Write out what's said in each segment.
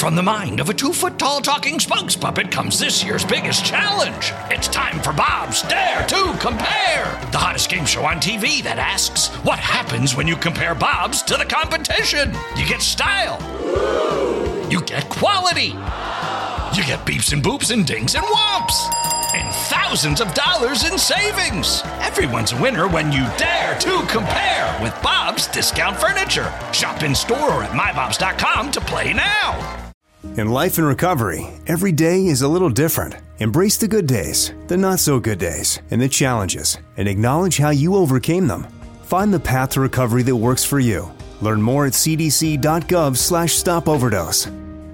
From the mind of a 2-foot-tall talking spokes puppet comes this year's biggest challenge. It's time for Bob's Dare to Compare, the hottest game show on TV that asks, what happens when you compare Bob's to the competition? You get style. You get quality. You get beeps and boops and dings and whomps. And thousands of dollars in savings. Everyone's a winner when you dare to compare with Bob's Discount Furniture. Shop in store or at mybobs.com to play now. In life and recovery, every day is a little different. Embrace the good days, the not so good days, and the challenges, and acknowledge how you overcame them. Find the path to recovery that works for you. Learn more at cdc.gov/stopoverdose.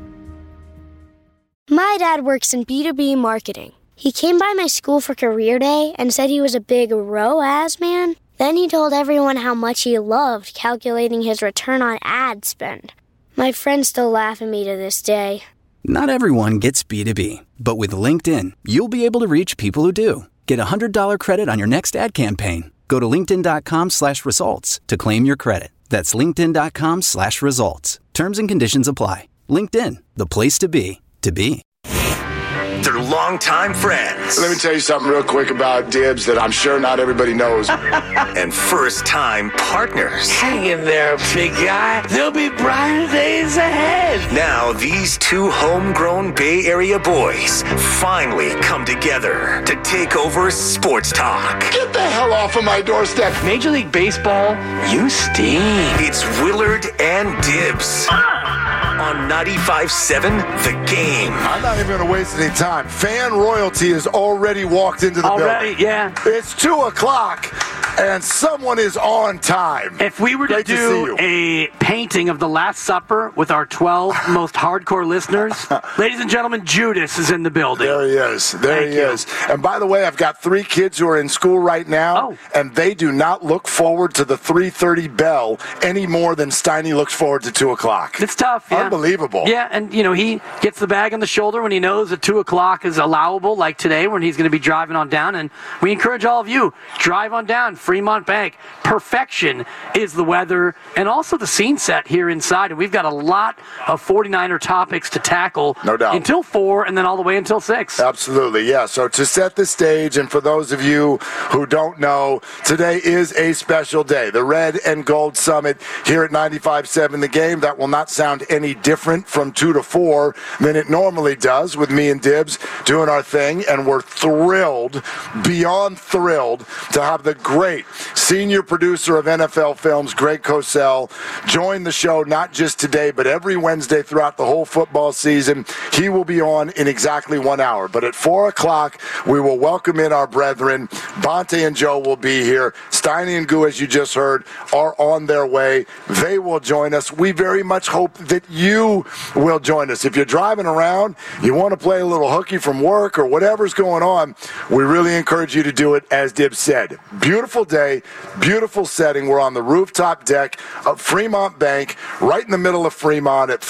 My dad works in B2B marketing. He came by my school for career day and said he was a big ROAS man. Then he told everyone how much he loved calculating his return on ad spend. My friends still laugh at me to this day. Not everyone gets B2B, but with LinkedIn, you'll be able to reach people who do. Get a $100 credit on your next ad campaign. Go to linkedin.com/results to claim your credit. That's linkedin.com/results. Terms and conditions apply. LinkedIn, the place to be, to be. They're longtime friends. Let me tell you something real quick about Dibs that I'm sure not everybody knows. And first-time partners. Hang in there, big guy. There'll be brighter days ahead. Now, these two homegrown Bay Area boys finally come together to take over sports talk. Get the hell off of my doorstep. Major League Baseball, you stink. It's Willard and Dibs. On 95.7 The Game. I'm not even going to waste any time. Fan royalty has already walked into the building. Yeah. It's 2 o'clock, and someone is on time. If we were to do a painting of the Last Supper with our 12 most hardcore listeners, ladies and gentlemen, Judas is in the building. There he is. There he is. And by the way, I've got 3 kids who are in school right now, and they do not look forward to the 3:30 bell any more than Steiny looks forward to 2 o'clock. It's tough, yeah. Unbelievable. Yeah, and, he gets the bag on the shoulder when he knows that 2 o'clock is allowable, like today when he's going to be driving on down. And we encourage all of you, drive on down. Fremont Bank. Perfection is the weather and also the scene set here inside. And we've got a lot of 49er topics to tackle. No doubt. Until 4 and then all the way until 6. Absolutely, yeah. So to set the stage, and for those of you who don't know, today is a special day. The Red and Gold Summit here at 95.7 The Game. That will not sound any different from 2 to 4 than it normally does with me and Dibs doing our thing. And we're thrilled, beyond thrilled, to have the great senior producer of NFL Films, Greg Cosell, join the show not just today, but every Wednesday throughout the whole football season. He will be on in exactly 1 hour. But at 4 o'clock, we will welcome in our brethren. Bonte and Joe will be here. Steiny and Goo, as you just heard, are on their way. They will join us. We very much hope that you will join us. If you're driving around, you want to play a little hooky from work or whatever's going on, we really encourage you to do it, as Dib said. Beautiful day, beautiful setting. We're on the rooftop deck of Fremont Bank, right in the middle of Fremont at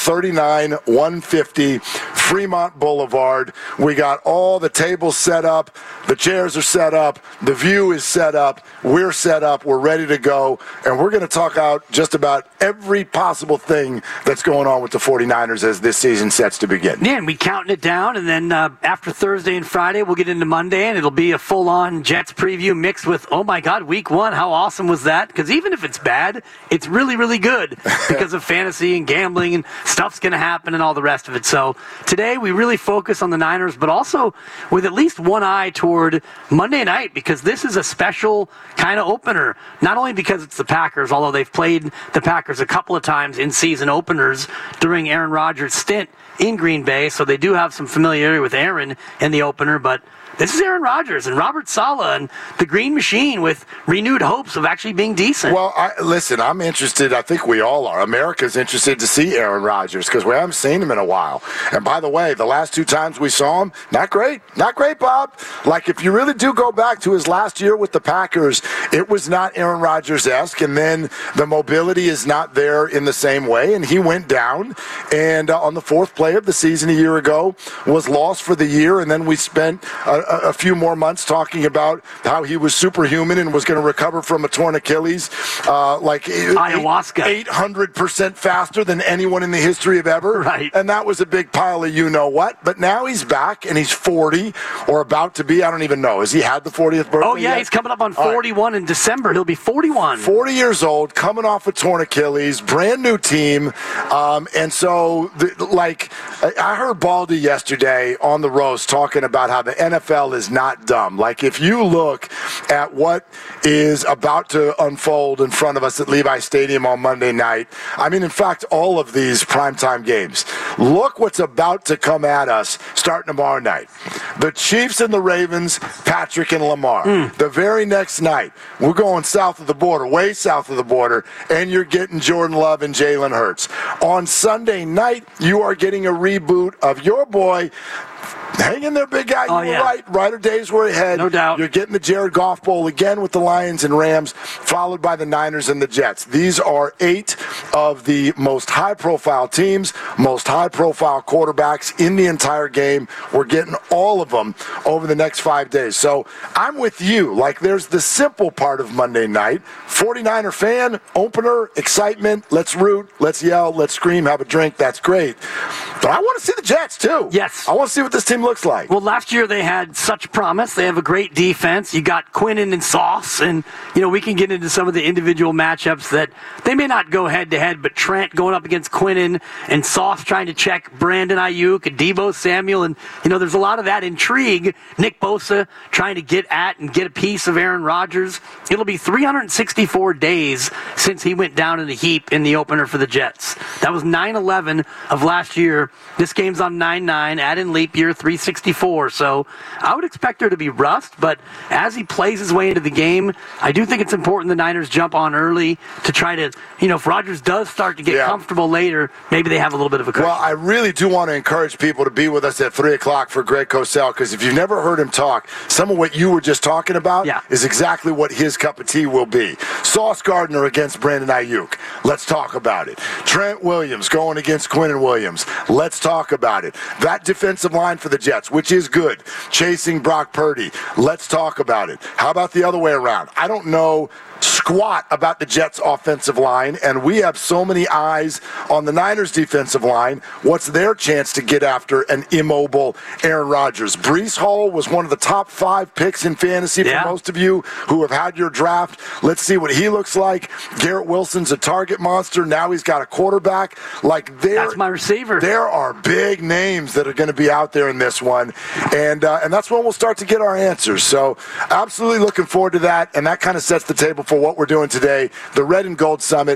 39150 Fremont Boulevard. We got all the tables set up, the chairs are set up, the view is set up, we're set up, we're ready to go, and we're going to talk out just about every possible thing that's going on with the 49ers as this season sets to begin. Yeah, and we counting it down, and then after Thursday and Friday, we'll get into Monday, and it'll be a full-on Jets preview mixed with, oh my God, week 1, how awesome was that? Because even if it's bad, it's really, really good because of fantasy and gambling and stuff's going to happen and all the rest of it. So today we really focus on the Niners, but also with at least one eye toward Monday night, because this is a special kind of opener. Not only because it's the Packers, although they've played the Packers a couple of times in season openers during Aaron Rodgers' stint in Green Bay, so they do have some familiarity with Aaron in the opener, but this is Aaron Rodgers and Robert Saleh and the Green Machine with renewed hopes of actually being decent. Well, listen, I'm interested. I think we all are. America's interested to see Aaron Rodgers because we haven't seen him in a while. And by the the way, the last 2 times we saw him, not great, Bob. Like, if you really do go back to his last year with the Packers, it was not Aaron Rodgers-esque, and then the mobility is not there in the same way, and he went down, and on the 4th play of the season a year ago was lost for the year, and then we spent a few more months talking about how he was superhuman and was going to recover from a torn Achilles, like ayahuasca, 800% faster than anyone in the history of ever. Right. And that was a big pile of you-know-what. But now he's back, and he's 40, or about to be. I don't even know. Has he had the 40th birthday Oh, yeah, yet? he's coming up on 41 in December. He'll be 41. 40 years old, coming off a torn Achilles, brand new team. And so, I heard Baldy yesterday on the roast talking about how the NFL is not dumb. Like, if you look at what is about to unfold in front of us at Levi Stadium on Monday night, I mean, in fact, all of these primetime games, look what's about to come at us starting tomorrow night. The Chiefs and the Ravens, Patrick and Lamar. The very next night, we're going south of the border, way south of the border, and you're getting Jordan Love and Jalen Hurts. On Sunday night, you are getting a reboot of your boy. Hang in there, big guy. You were right. Rider days were ahead. No doubt. You're getting the Jared Goff Bowl again with the Lions and Rams, followed by the Niners and the Jets. These are 8 of the most high-profile teams, most high-profile quarterbacks in the entire game. We're getting all of them over the next 5 days. So I'm with you. Like, there's the simple part of Monday night. 49er fan, opener, excitement. Let's root, let's yell, let's scream, have a drink. That's great. But I want to see the Jets, too. Yes. I want to see what this team looks like. Well, last year they had such promise. They have a great defense. You got Quinnen and Sauce, and we can get into some of the individual matchups that they may not go head-to-head, but Trent going up against Quinnen and Sauce trying to check Brandon Ayuk and Deebo Samuel, and there's a lot of that intrigue. Nick Bosa trying to get at and get a piece of Aaron Rodgers. It'll be 364 days since he went down in a heap in the opener for the Jets. That was 9/11 of last year. This game's on 9/9, add in leap year 364. So I would expect there to be rust, but as he plays his way into the game, I do think it's important the Niners jump on early to try to, if Rodgers does start to get comfortable later, maybe they have a little bit of a cushion. Well, I really do want to encourage people to be with us at 3 o'clock for Greg Cosell, because if you've never heard him talk, some of what you were just talking about is exactly what his cup of tea will be. Sauce Gardner against Brandon Ayuk. Let's talk about it. Trent Williams going against Quinnen Williams. Let's talk about it. That defensive line for the Jets, which is good, chasing Brock Purdy. Let's talk about it. How about the other way around? I don't know squat about the Jets offensive line, and we have so many eyes on the Niners defensive line. What's their chance to get after an immobile Aaron Rodgers? Breece Hall was one of the top 5 picks in fantasy for most of you who have had your draft. Let's see what he looks like. Garrett Wilson's a target monster. Now he's got a quarterback. That's my receiver. There are big names that are going to be out there in this one, and that's when we'll start to get our answers. So absolutely looking forward to that, and that kind of sets the table for what we're doing today. The Red and Gold Summit,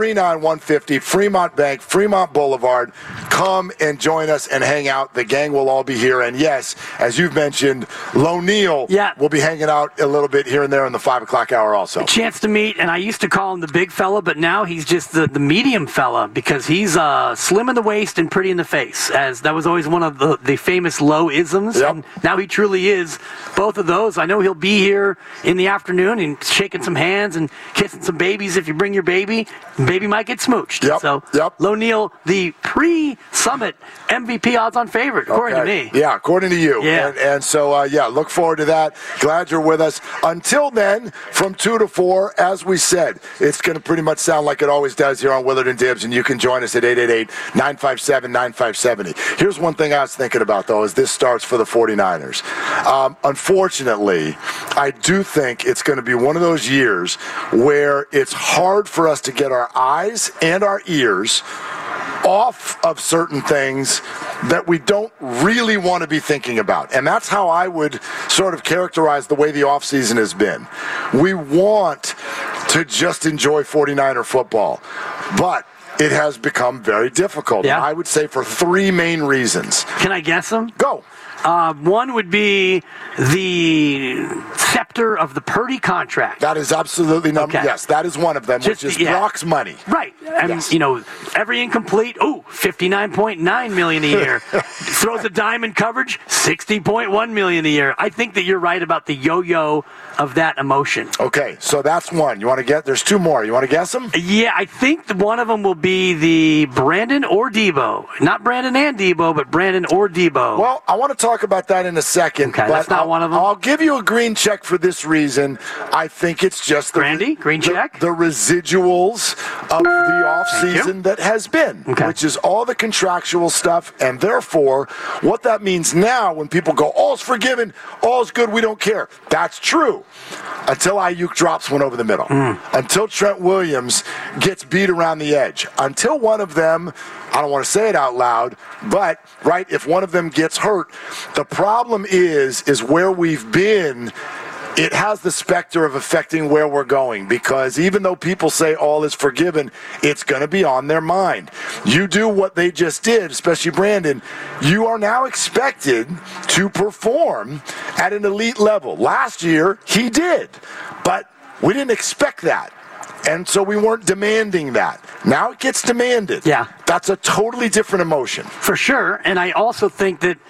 39150 Fremont Bank, Fremont Boulevard. Come and join us and hang out. The gang will all be here. And yes, as you've mentioned, Lo Neal will be hanging out a little bit here and there in the 5 o'clock hour also. A chance to meet, and I used to call him the big fella, but now he's just the medium fella, because he's slim in the waist and pretty in the face, as that was always one of the famous Low-isms. Yep. And now he truly is both of those. I know he'll be here in the afternoon and shaking some hands and kissing some babies. If you bring your baby, the baby might get smooched. Lo Neal, the pre-summit MVP odds-on favorite, according to me. Yeah, according to you. Yeah. And so, look forward to that. Glad you're with us. Until then, from 2 to 4, as we said, it's going to pretty much sound like it always does here on Willard and Dibs, and you can join us at 888-957-9570. Here's one thing I was thinking about, though, as this starts for the 49ers. Unfortunately, I do think it's going to be one of those years where it's hard for us to get our eyes and our ears off of certain things that we don't really want to be thinking about. And that's how I would sort of characterize the way the offseason has been. We want to just enjoy 49er football, but it has become very difficult. Yeah. And I would say for three main reasons. Can I guess them? Go. One would be the scepter of the Purdy contract. That is absolutely Okay. Yes, that is one of them, which is Brock's money. Right. And, Yes. every incomplete, $59.9 million a year. Throws a dime in coverage, $60.1 million a year. I think that you're right about the yo-yo of that emotion. Okay, so that's one. You want to get? There's two more. You want to guess them? Yeah, I think one of them will be the Brandon or Debo. Not Brandon and Debo, but Brandon or Debo. Well, I want to talk about that in a second. Okay, but that's not one of them. I'll give you a green check for this reason. I think it's just Grandy, green check? The residuals of the offseason that has been, which is all the contractual stuff, and therefore, what that means now when people go, all's forgiven, all's good, we don't care. That's true. Until Ayuk drops one over the middle. Until Trent Williams gets beat around the edge. Until one of them, I don't want to say it out loud, but, right, if one of them gets hurt, the problem is where we've been, it has the specter of affecting where we're going, because even though people say all is forgiven, it's going to be on their mind. You do what they just did, especially Brandon, you are now expected to perform at an elite level. Last year, he did, but we didn't expect that. And so we weren't demanding that. Now it gets demanded. Yeah. That's a totally different emotion. For sure. And I also think that,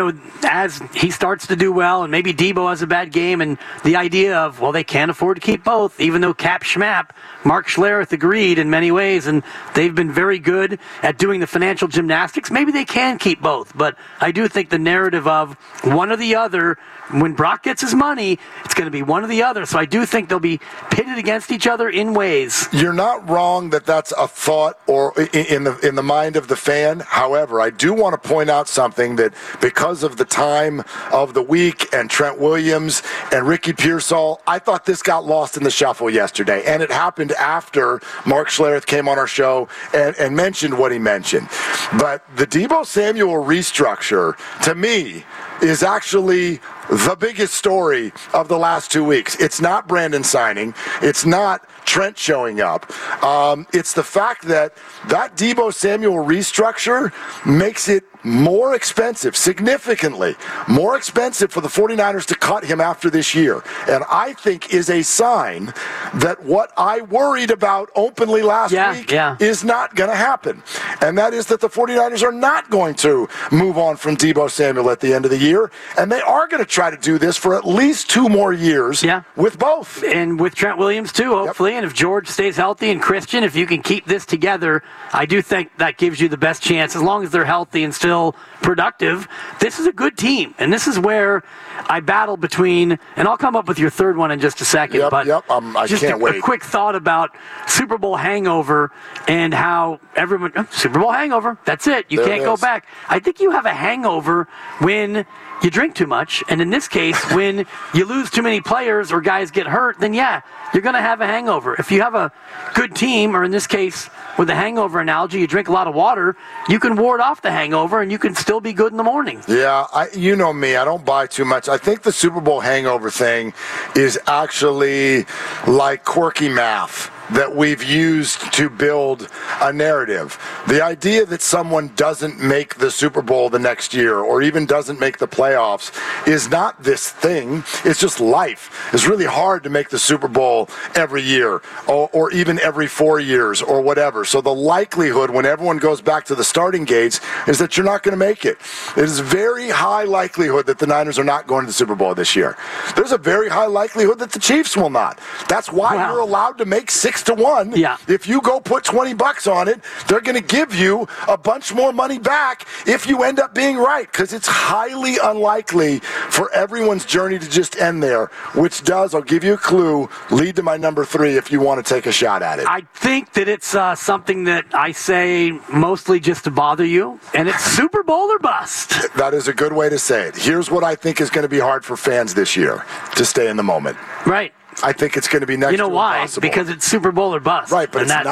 as he starts to do well, and maybe Debo has a bad game, and the idea of, well, they can't afford to keep both, even though Cap Schmap, Mark Schlereth agreed in many ways, and they've been very good at doing the financial gymnastics. Maybe they can keep both. But I do think the narrative of one or the other, when Brock gets his money, it's going to be one or the other. So I do think they'll be pitted against each other in ways. You're not wrong that that's a thought or in the mind of the fan. However, I do want to point out something that because of the time of the week and Trent Williams and Ricky Pearsall, I thought this got lost in the shuffle yesterday. And it happened after Mark Schlereth came on our show and mentioned what he mentioned. But the Debo Samuel restructure, to me, is actually the biggest story of the last 2 weeks. It's not Brandon signing. It's not Trent showing up. It's the fact that Debo Samuel restructure makes it more expensive, significantly more expensive for the 49ers to cut him after this year. And I think is a sign that what I worried about openly last week is not going to happen. And that is that the 49ers are not going to move on from Debo Samuel at the end of the year. And they are going to try to do this for at least 2 more years with both. And with Trent Williams, too, hopefully. And if George stays healthy and Christian, if you can keep this together, I do think that gives you the best chance, as long as they're healthy and still productive. This is a good team, and this is where I battle between, and I'll come up with your third one in just a second, I just can't wait. A quick thought about Super Bowl hangover and how everyone, Super Bowl hangover, that's it, you can't go back. I think you have a hangover when you drink too much, and in this case, when you lose too many players or guys get hurt, then you're going to have a hangover. If you have a good team, or in this case, with the hangover analogy, you drink a lot of water, you can ward off the hangover and you can still be good in the morning. Yeah, you know me, I don't buy too much. I think the Super Bowl hangover thing is actually like quirky math that we've used to build a narrative. The idea that someone doesn't make the Super Bowl the next year or even doesn't make the playoffs is not this thing. It's just life. It's really hard to make the Super Bowl every year or even every 4 years or whatever. So the likelihood when everyone goes back to the starting gates is that you're not going to make it. It is very high likelihood that the Niners are not going to the Super Bowl this year. There's a very high likelihood that the Chiefs will not. That's why you're allowed to make 6-1. Yeah. If you go put $20 on it, they're going to give you a bunch more money back if you end up being right, because it's highly unlikely for everyone's journey to just end there, which does, I'll give you a clue, lead to my number 3 if you want to take a shot at it. I think that it's something that I say mostly just to bother you, and it's Super Bowl or bust. That is a good way to say it. Here's what I think is going to be hard for fans this year, to stay in the moment. Right. I think it's going to be next to impossible. You know why? Impossible. Because it's Super Bowl or bust. Right, but it's not.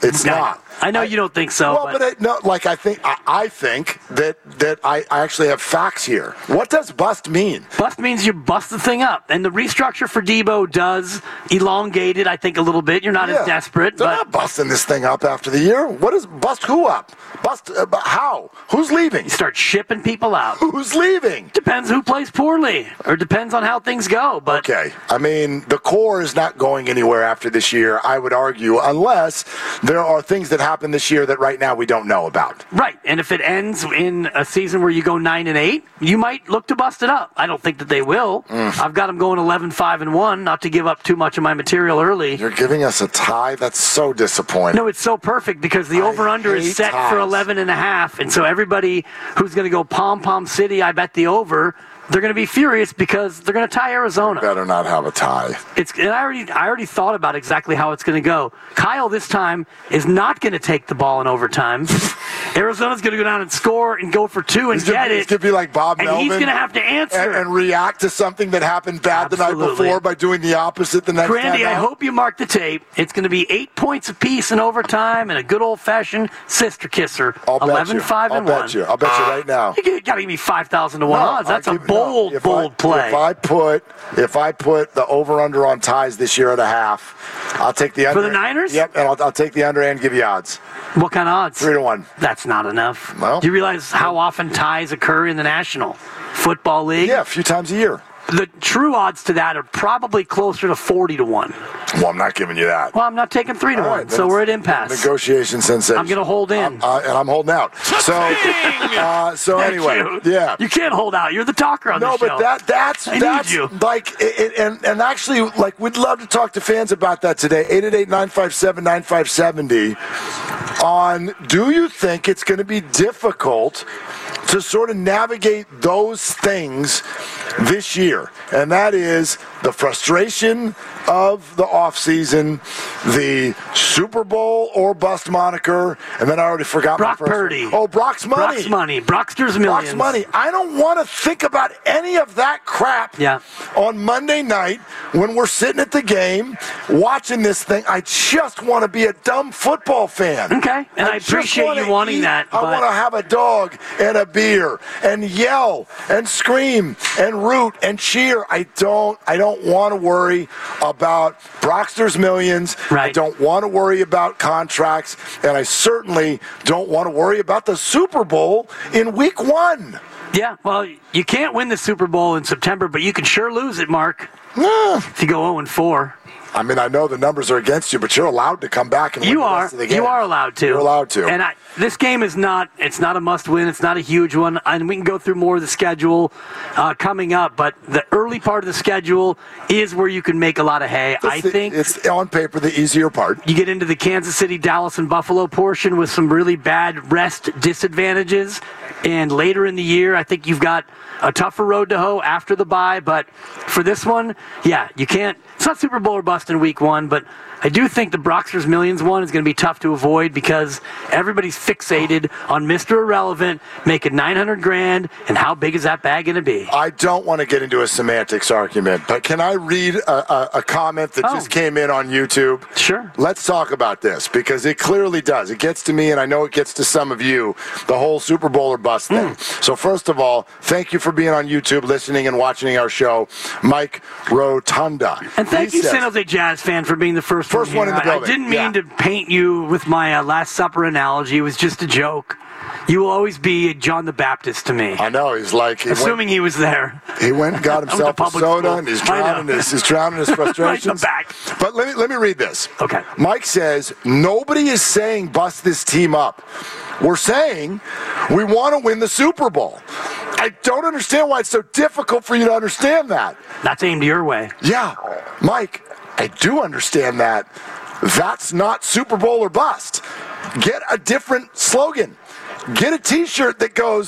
It's not. I know you don't think so. Well, but I think that I actually have facts here. What does bust mean? Bust means you bust the thing up. And the restructure for Debo does elongate it, I think, a little bit. You're not as desperate. They're not busting this thing up after the year. What is bust who up? Bust how? Who's leaving? You start shipping people out. Who's leaving? Depends who plays poorly, or depends on how things go. But okay. I mean, the core is not going anywhere after this year, I would argue, unless there are things that happen this year that right now we don't know about. Right. And if it ends in a season where you go 9-8, you might look to bust it up. I don't think that they will. I've got them going 11-5-1, not to give up too much of my material early. You're giving us a tie? That's so disappointing. No, it's so perfect because the over-under is set for 11.5, and so everybody who's going to go Pom-Pom City, I bet the over, they're going to be furious because they're going to tie Arizona. Better not have a tie. And I already thought about exactly how it's going to go. Kyle this time is not going to take the ball in overtime. Arizona's going to go down and score and go for two and get it. It's going to be like Bob Melvin. And he's going to have to answer. And react to something that happened bad the night before by doing the opposite the next time. Randy, I hope you mark the tape. It's going to be 8 points apiece in overtime and a good old-fashioned sister kisser. 11-5-1. I'll bet you right now. You got to give me 5,000 to 1 odds. That's a bold play. If I put the over/under on ties this year at a half, I'll take the under. For the Niners? Yep, and I'll take the under and give you odds. What kind of odds? 3-1. That's not enough. Well, do you realize how often ties occur in the National Football League? Yeah, a few times a year. The true odds to that are probably closer to 40-1. Well, I'm not giving you that. Well, I'm not taking 3-1, right, so we're at impasse. Negotiation sensation. I'm going to hold in. And I'm holding out. So anyway, yeah. You can't hold out. You're the talker on the show. No, but that's you. Like, and actually, like, we'd love to talk to fans about that today. 888-957-9570 on, do you think it's going to be difficult to sort of navigate those things this year? And that is the frustration of the offseason, the Super Bowl or bust moniker, and then I already forgot Brock my first Purdy. one. Oh, Brock's money. Brock's money. Brockster's millions. Brock's money. I don't want to think about any of that crap on Monday night when we're sitting at the game watching this thing. I just want to be a dumb football fan. Okay, and I appreciate you wanting that. I want to have a dog and a beer and yell and scream and root and cheer. I don't want to worry about Brockster's millions. Right. I don't want to worry about contracts, and I certainly don't want to worry about the Super Bowl in week 1. Yeah, well, you can't win the Super Bowl in September, but you can sure lose it, Mark. If you go 0-4. I mean, I know the numbers are against you, but you're allowed to come back and win the rest of the game. You are allowed to. You're allowed to. And this game is not a must-win. It's not a huge one. And we can go through more of the schedule coming up, but the early part of the schedule is where you can make a lot of hay. I think it's on paper the easier part. You get into the Kansas City, Dallas, and Buffalo portion with some really bad rest disadvantages. And later in the year, I think you've got a tougher road to hoe after the bye. But for this one, yeah, you can't. It's not Super Bowl or bust in week 1, but I do think the Brockster's Millions one is going to be tough to avoid because everybody's fixated on Mr. Irrelevant making $900,000, and how big is that bag going to be? I don't want to get into a semantics argument, but can I read a comment that just came in on YouTube? Sure. Let's talk about this because it clearly does. It gets to me, and I know it gets to some of you, the whole Super Bowl or bust thing. So first of all, thank you for being on YouTube, listening and watching our show, Mike Rotunda. And thank you, San Jose Jazz fan, for being the first one in the building. I didn't mean to paint you with my Last Supper analogy. It was just a joke. You will always be John the Baptist to me. I know. He's like... Assuming he was there. He went and got himself a soda, and he's drowning his frustrations. Right back. But let me read this. Okay. Mike says, nobody is saying bust this team up. We're saying we want to win the Super Bowl. I don't understand why it's so difficult for you to understand that. That's aimed your way. Yeah. Mike, I do understand that. That's not Super Bowl or bust. Get a different slogan. Get a T-shirt that goes,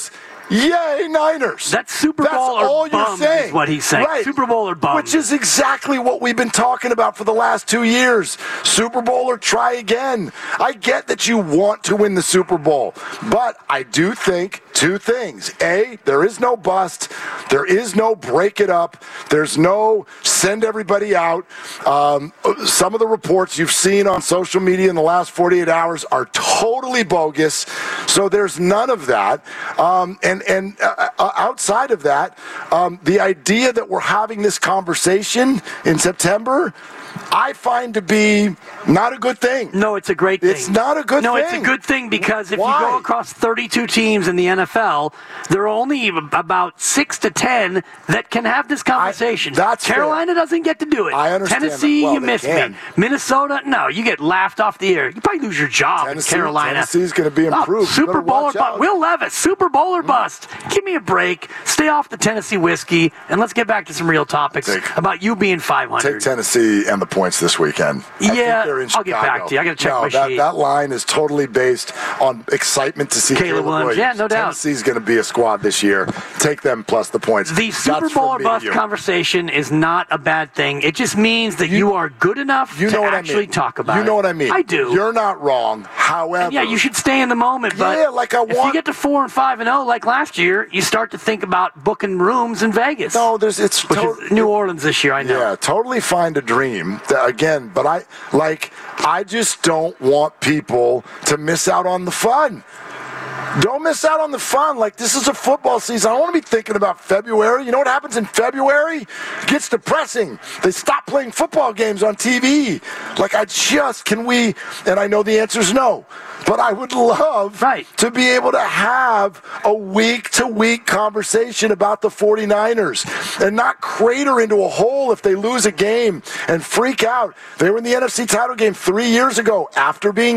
Yay, Niners. That's Super Bowl or all bums you're saying. Is what he's saying. Right. Super Bowl or bums. Which is exactly what we've been talking about for the last 2 years. Super Bowl or try again. I get that you want to win the Super Bowl, but I do think two things. A, there is no bust. There is no break it up. There's no send everybody out. Some of the reports you've seen on social media in the last 48 hours are totally bogus. So there's none of that. And outside of that, the idea that we're having this conversation in September, I find to be not a good thing. No, it's a great thing. It's not a good thing. No, it's a good thing because if Why? you go across 32 teams in the NFL, there are only about 6 to 10 that can have this conversation. That's Carolina doesn't get to do it. I understand Tennessee, that. Well, you they missed can. me. Minnesota, no, you get laughed off the air. You probably lose your job in Carolina. Tennessee's going to be improved. Super Bowl or bust. Will Levis, Super Bowl or bust. Give me a break. Stay off the Tennessee whiskey, and let's get back to some real topics about you being 500. Take Tennessee and the points this weekend. Yeah, I'll get back to you. I got to check my sheet. That line is totally based on excitement to see Caleb Williams. Yeah, no doubt. Tennessee's going to be a squad this year. Take them plus the points. The Super Bowl or bust conversation is not a bad thing. It just means that you are good enough to actually talk about it. You know what I mean. I do. You're not wrong. However, yeah, you should stay in the moment. But if you get to 4-5-0 like last year, you start to think about booking rooms in Vegas. No, which is New Orleans this year. I know. Yeah, totally fine to dream. Again, but I just don't want people to miss out on the fun. Don't miss out on the fun. Like, this is a football season. I don't want to be thinking about February. You know what happens in February? It gets depressing. They stop playing football games on TV. Can we? And I know the answer is no. But I would love to be able to have a week-to-week conversation about the 49ers and not crater into a hole if they lose a game and freak out. They were in the NFC title game 3 years ago after being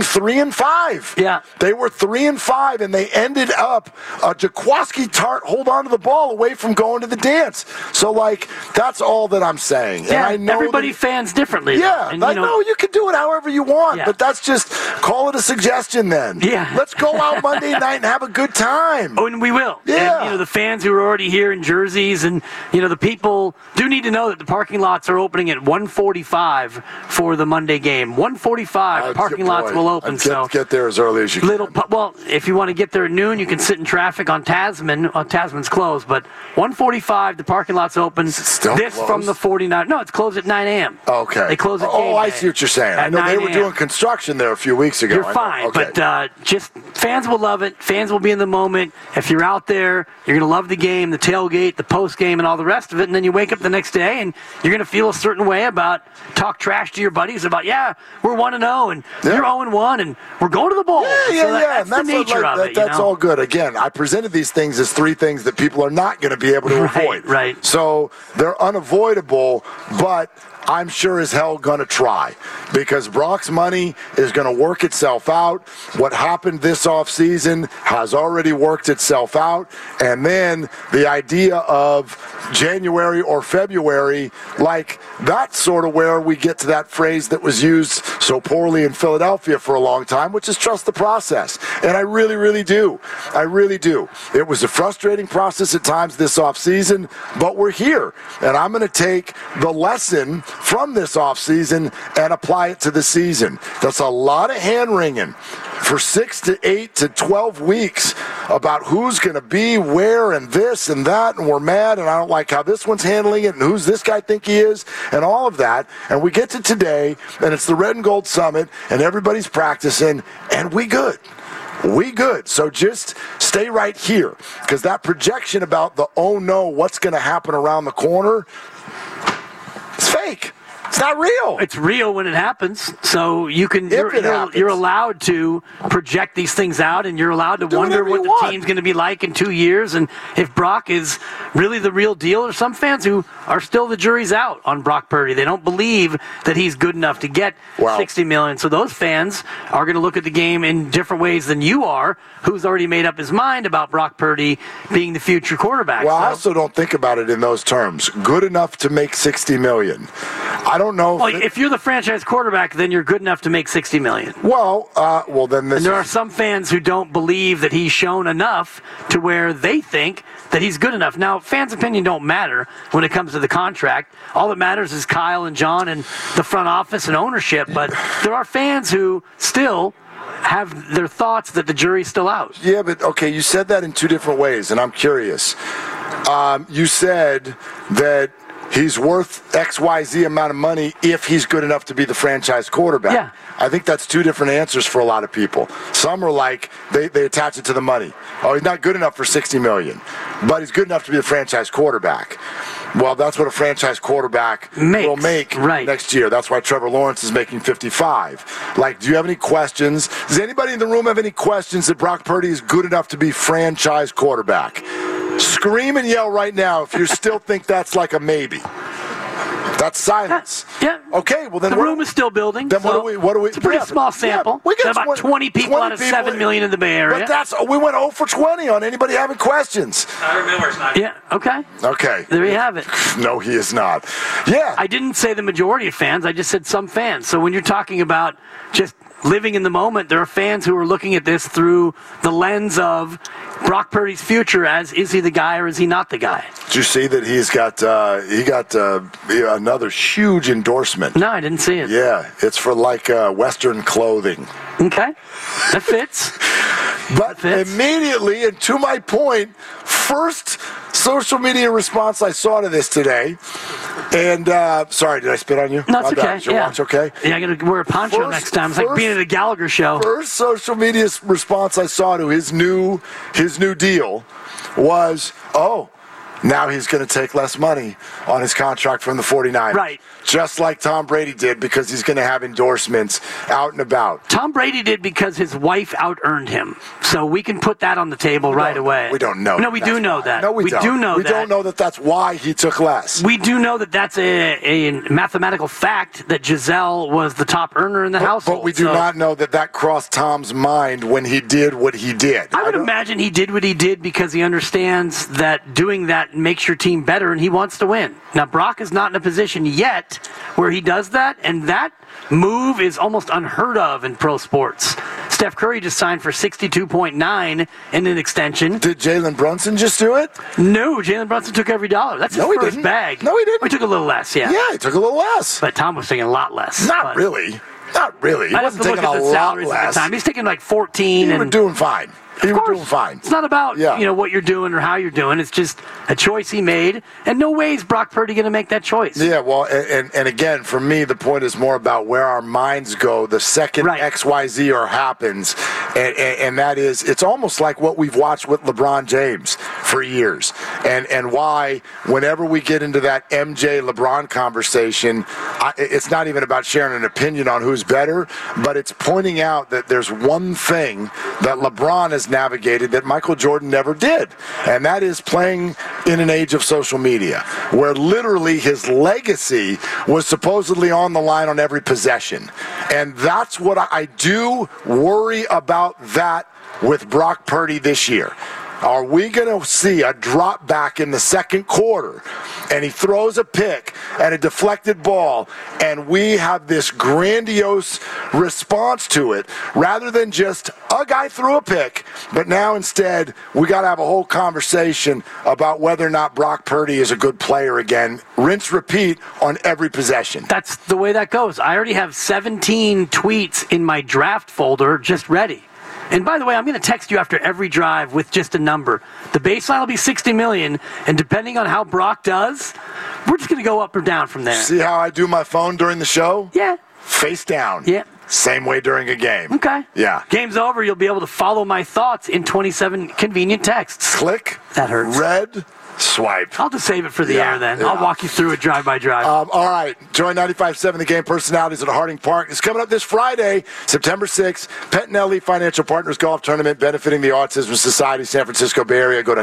3-5. Yeah. They were 3-5, and they ended up Jaquaski Tart hold on to the ball away from going to the dance. So, that's all that I'm saying. Yeah, and I know everybody fans differently. Yeah, and, I know you can do it however you want, Yeah. but that's just call it a suggestion then. Yeah. Let's go out Monday night and have a good time. Oh, and we will. Yeah. And, the fans who are already here in jerseys and, the people do need to know that the parking lots are opening at 1:45 for the Monday game. 1:45, parking lots will open. Get there as early as you can. Well, if you want to get there at noon, you can sit in traffic on Tasman. Tasman's closed, but 1:45, the parking lot's open. Still this closed? from the 49. No, it's closed at 9 a.m. Okay. They close at game I day see what you're saying. I at know they 9 were a.m. doing construction there a few weeks ago. You're fine, Okay. but just fans will love it. Fans will be in the moment. If you're out there, you're going to love the game, the tailgate, the post game, and all the rest of it. And then you wake up the next day and you're going to feel a certain way about talk trash to your buddies about, we're 1-0 and you're 0-1 and we're going to the bowl. That's the nature of it. That's all good. Again, I presented these things as three things that people are not going to be able to avoid. Right. So they're unavoidable, but I'm sure as hell going to try because Brock's money is going to work itself out. What happened this offseason has already worked itself out. And then the idea of January or February, that's sort of where we get to that phrase that was used so poorly in Philadelphia for a long time, which is trust the process. And I really, really do. I really do. It was a frustrating process at times this offseason, but we're here. And I'm going to take the lesson from this offseason and apply it to the season. That's a lot of hand-wringing for 6 to 8 to 12 weeks about who's going to be where and this and that, and we're mad, and I don't like how this one's handling it, and who's this guy think he is, and all of that. And we get to today, and it's the Red and Gold Summit, and everybody's practicing, and we good. We good. So just stay right here, because that projection about the, oh no, what's going to happen around the corner, it's fake. It's not real. It's real when it happens. So you're allowed to project these things out, and you're allowed to wonder what the team's going to be like in 2 years, and if Brock is really the real deal. There's some fans who are still the jury's out on Brock Purdy. They don't believe that he's good enough to get $60 million. So those fans are going to look at the game in different ways than you are, who's already made up his mind about Brock Purdy being the future quarterback. Well, I also don't think about it in those terms. Good enough to make $60 million. I don't know. Well, if you're the franchise quarterback, then you're good enough to make $60 million. Well, then this. And there are some fans who don't believe that he's shown enough to where they think that he's good enough. Now, fans' opinion don't matter when it comes to the contract. All that matters is Kyle and John and the front office and ownership. But there are fans who still have their thoughts that the jury's still out. Yeah, but okay, you said that in two different ways, and I'm curious. You said that he's worth XYZ amount of money if he's good enough to be the franchise quarterback. Yeah. I think that's two different answers for a lot of people. Some are like, they attach it to the money. Oh, he's not good enough for $60 million, but he's good enough to be the franchise quarterback. Well, that's what a franchise quarterback will make next year. That's why Trevor Lawrence is making $55. Like, do you have any questions? Does anybody in the room have any questions that Brock Purdy is good enough to be franchise quarterback? Scream and yell right now if you still think that's like a maybe. That's silence. Yeah. Okay, well then the room is still building. Then what do we? It's a pretty small sample. Yeah, we got about 20 people out of 7 million in the Bay Area. But we went 0 for 20 on anybody having questions. Tyler Miller's not. Yeah. Okay. Okay. There you have it. No, he is not. Yeah. I didn't say the majority of fans. I just said some fans. So when you're talking about just living in the moment, there are fans who are looking at this through the lens of Brock Purdy's future as, is he the guy or is he not the guy? Did you see that he got another huge endorsement? No, I didn't see it. Yeah, it's for like Western clothing. Okay, that fits. But immediately, and to my point, first social media response I saw to this today, and sorry, did I spit on you? No, it's okay. Is your watch okay? Yeah, I got to wear a poncho next time. It's like being at a Gallagher show. First social media response I saw to his new deal was, now he's going to take less money on his contract from the 49ers. Right. Just like Tom Brady did, because he's going to have endorsements out and about. Tom Brady did because his wife out-earned him. So we can put that on the table right away. We don't know. No, we do know that. No, we don't. do know that. We don't know that that's why he took less. We do know that that's a mathematical fact that Giselle was the top earner in the household. But we do not know that crossed Tom's mind when he did what he did. I would imagine he did what he did because he understands that doing that makes your team better and he wants to win. Now, Brock is not in a position yet where he does that, and that move is almost unheard of in pro sports. Steph Curry just signed for $62.9 in an extension. Did Jalen Brunson just do it? No, Jalen Brunson took every dollar. That's his first bag. No, he didn't. He took a little less, yeah. Yeah, he took a little less. But Tom was taking a lot less. Not really. He wasn't taking a lot less. At the time. He's taking like 14. He was doing fine. He was doing fine. It's not about what you're doing or how you're doing. It's just a choice he made, and no way is Brock Purdy going to make that choice. Yeah, well, and again, for me, the point is more about where our minds go the second XYZ or happens, and that is, it's almost like what we've watched with LeBron James for years, and why whenever we get into that MJ-LeBron conversation, it's not even about sharing an opinion on who's better, but it's pointing out that there's one thing that LeBron has navigated that Michael Jordan never did, and that is playing in an age of social media where literally his legacy was supposedly on the line on every possession. And that's what I do worry about that with Brock Purdy this year. Are we going to see a drop back in the second quarter and he throws a pick and a deflected ball and we have this grandiose response to it rather than just a guy threw a pick, but now instead we got to have a whole conversation about whether or not Brock Purdy is a good player again. Rinse, repeat on every possession. That's the way that goes. I already have 17 tweets in my draft folder just ready. And by the way, I'm going to text you after every drive with just a number. The baseline will be $60 million, and depending on how Brock does, we're just going to go up or down from there. See how I do my phone during the show? Yeah. Face down. Yeah. Same way during a game. Okay. Yeah. Game's over. You'll be able to follow my thoughts in 27 convenient texts. Click. That hurts. Red. Swipe. I'll just save it for the air then. I'll walk you through it drive by drive. All right. Join 95.7 The Game personalities at Harding Park. It's coming up this Friday, September 6th. Pettinelli Financial Partners Golf Tournament benefiting the Autism Society San Francisco Bay Area. Go to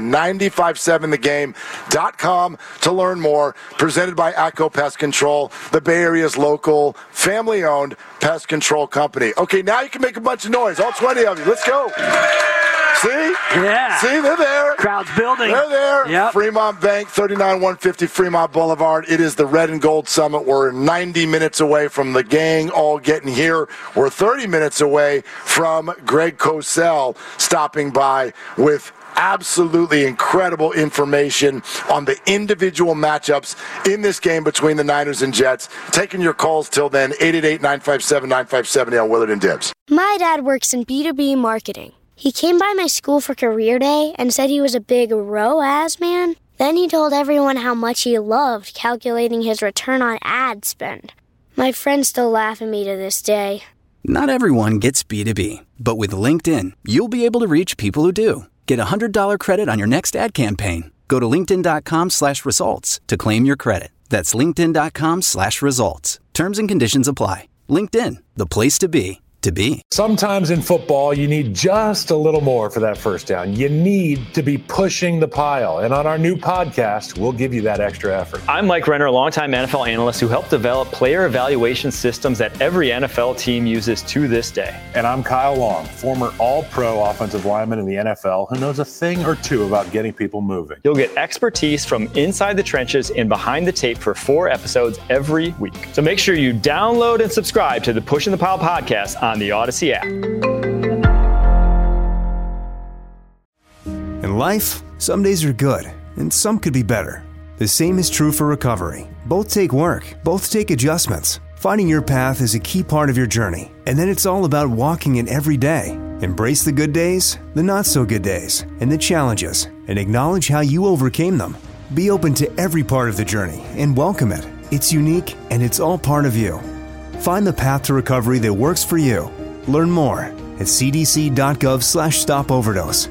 957thegame.com to learn more. Presented by ATCO Pest Control, the Bay Area's local, family-owned pest control company. Okay, now you can make a bunch of noise. All 20 of you. Let's go. See? Yeah. See, they're there. Crowd's building. They're there. Yep. Fremont Bank, 39150 Fremont Boulevard. It is the Red and Gold Summit. We're 90 minutes away from the gang all getting here. We're 30 minutes away from Greg Cosell stopping by with absolutely incredible information on the individual matchups in this game between the Niners and Jets. Taking your calls till then, 888-957-9570 on Willard and Dibs. My dad works in B2B marketing. He came by my school for career day and said he was a big ROAS man. Then he told everyone how much he loved calculating his return on ad spend. My friends still laugh at me to this day. Not everyone gets B2B, but with LinkedIn, you'll be able to reach people who do. Get a $100 credit on your next ad campaign. Go to linkedin.com/results to claim your credit. That's linkedin.com/results. Terms and conditions apply. LinkedIn, the place to be. Sometimes in football, you need just a little more for that first down. You need to be pushing the pile. And on our new podcast, we'll give you that extra effort. I'm Mike Renner, a longtime NFL analyst who helped develop player evaluation systems that every NFL team uses to this day. And I'm Kyle Long, former all-pro offensive lineman in the NFL who knows a thing or two about getting people moving. You'll get expertise from inside the trenches and behind the tape for 4 episodes every week. So make sure you download and subscribe to the Pushing the Pile podcast on the Odyssey app. In life, some days are good, and some could be better. The same is true for recovery. Both take work, both take adjustments. Finding your path is a key part of your journey, and then it's all about walking it every day. Embrace the good days, the not-so-good days, and the challenges, and acknowledge how you overcame them. Be open to every part of the journey and welcome it. It's unique, and it's all part of you. Find the path to recovery that works for you. Learn more at cdc.gov/stopoverdose.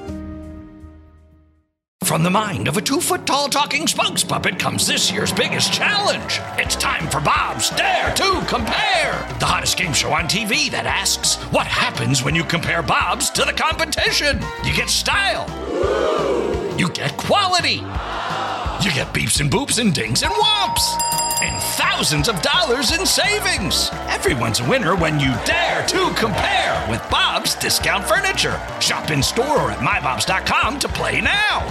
From the mind of a 2-foot-tall talking spokes puppet comes this year's biggest challenge. It's time for Bob's Dare to Compare, the hottest game show on TV that asks, what happens when you compare Bob's to the competition? You get style. You get quality. You get beeps and boops and dings and whomps. And thousands of dollars in savings. Everyone's a winner when you dare to compare with Bob's Discount Furniture. Shop in store or at mybobs.com to play now.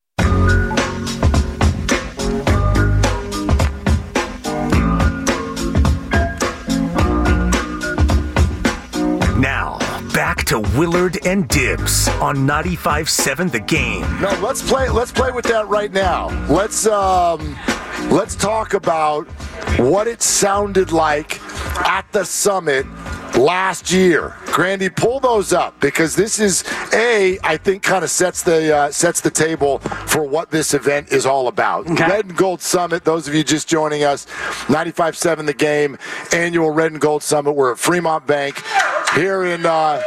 Now, back to Willard and Dibs on 95.7 The Game. No, let's play with that right now. Let's talk about what it sounded like at the summit last year. Grandy, pull those up because this is I think kind of sets the table for what this event is all about. Okay. Red and Gold Summit. Those of you just joining us, 95.7 The Game annual Red and Gold Summit. We're at Fremont Bank here in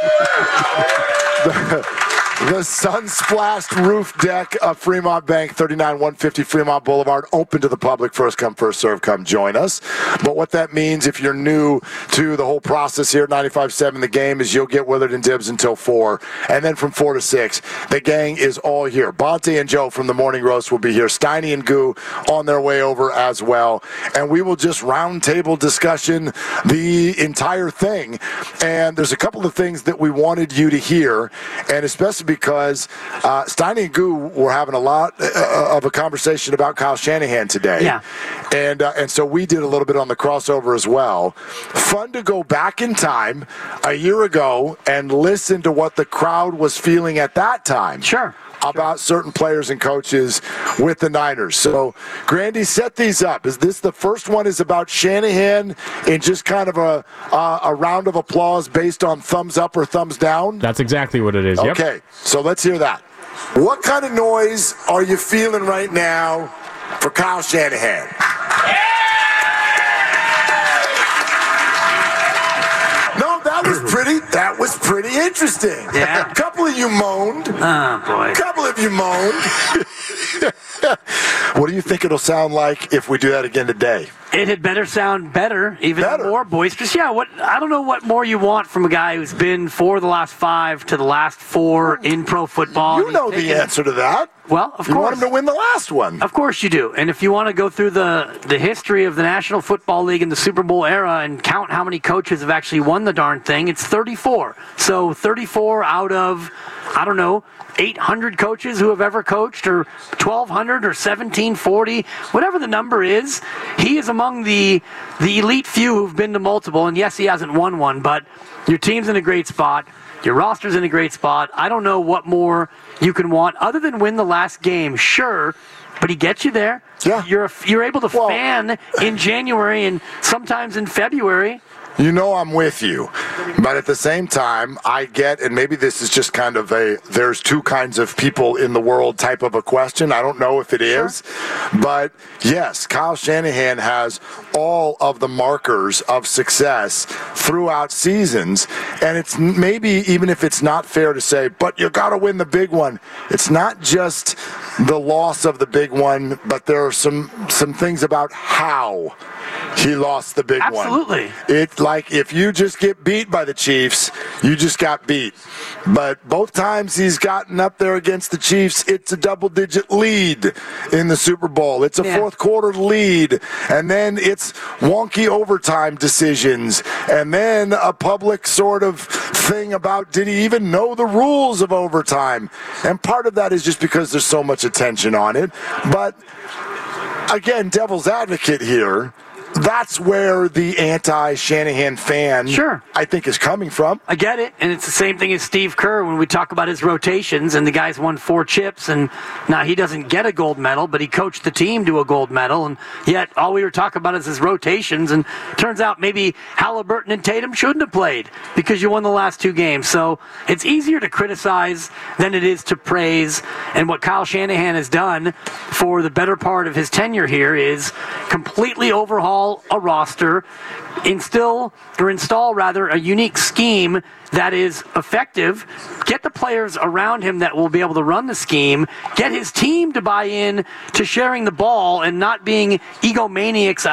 the sun-splashed roof deck of Fremont Bank, 39150 Fremont Boulevard, open to the public. First come, first serve. Come join us. But what that means, if you're new to the whole process here at 95.7 The Game, is you'll get Willard and Dibs until 4, and then from 4 to 6, the gang is all here. Bonte and Joe from the Morning Roast will be here. Steiny and Goo on their way over as well, and we will just roundtable discussion the entire thing. And there's a couple of things that we wanted you to hear, and especially because Steiny and Goo were having a lot of a conversation about Kyle Shanahan today. Yeah. And so we did a little bit on the crossover as well. Fun to go back in time a year ago and listen to what the crowd was feeling at that time. Sure. About certain players and coaches with the Niners. So, Grandy, set these up. Is this the first one is about Shanahan in just kind of a round of applause based on thumbs up or thumbs down? That's exactly what it is. Okay, so let's hear that. What kind of noise are you feeling right now for Kyle Shanahan? That was pretty interesting. Yeah. A couple of you moaned. Oh, boy. A couple of you moaned. What do you think it'll sound like if we do that again today? It had better sound better, even more boisterous. Yeah, I don't know what more you want from a guy who's been for the last 5 to the last 4 in pro football. You know the answer to that. Well, of course. You want him to win the last one. Of course you do. And if you want to go through the history of the National Football League and the Super Bowl era and count how many coaches have actually won the darn thing, it's 34. So 34 out of I don't know, 800 coaches who have ever coached, or 1,200 or 1,740, whatever the number is. He is among the elite few who've been to multiple, and yes, he hasn't won one, but your team's in a great spot. Your roster's in a great spot. I don't know what more you can want other than win the last game, sure, but he gets you there. Yeah. You're able to fan in January and sometimes in February. You know I'm with you, but at the same time, I get, and maybe this is just kind of there's two kinds of people in the world type of a question. I don't know if it is, but yes, Kyle Shanahan has all of the markers of success throughout seasons, and it's maybe, even if it's not fair to say, but you got to win the big one. It's not just the loss of the big one, but there are some things about how he lost the big one. Absolutely. It's like if you just get beat by the Chiefs, you just got beat. But both times he's gotten up there against the Chiefs, it's a double-digit lead in the Super Bowl. It's a fourth-quarter lead. And then it's wonky overtime decisions. And then a public sort of thing about did he even know the rules of overtime? And part of that is just because there's so much attention on it. But, again, devil's advocate here, that's where the anti-Shanahan fan, I think, is coming from. I get it, and it's the same thing as Steve Kerr when we talk about his rotations, and the guy's won 4 chips, and now he doesn't get a gold medal, but he coached the team to a gold medal, and yet all we were talking about is his rotations, and turns out maybe Halliburton and Tatum shouldn't have played because you won the last 2 games. So it's easier to criticize than it is to praise, and what Kyle Shanahan has done for the better part of his tenure here is completely overhaul a roster, install a unique scheme that is effective, get the players around him that will be able to run the scheme, get his team to buy in to sharing the ball and not being egomaniacs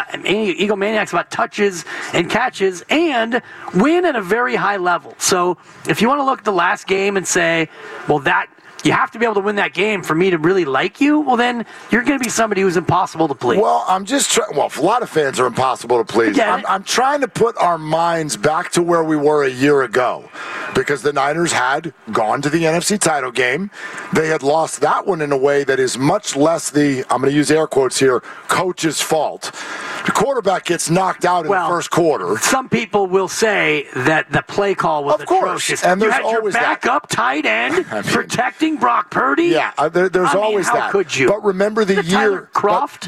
about touches and catches, and win at a very high level. So if you want to look at the last game and say, well, that you have to be able to win that game for me to really like you, well, then you're going to be somebody who's impossible to please. Well, I'm just trying. Well, a lot of fans are impossible to please. I'm trying to put our minds back to where we were a year ago, because the Niners had gone to the NFC title game. They had lost that one in a way that is much less the, I'm going to use air quotes here, coach's fault. The quarterback gets knocked out in the first quarter. Some people will say that the play call was atrocious. And there's you had always your backup tight end protecting Brock Purdy. Yeah, there's always how that. How could you? But remember the year. Tyler Kroft?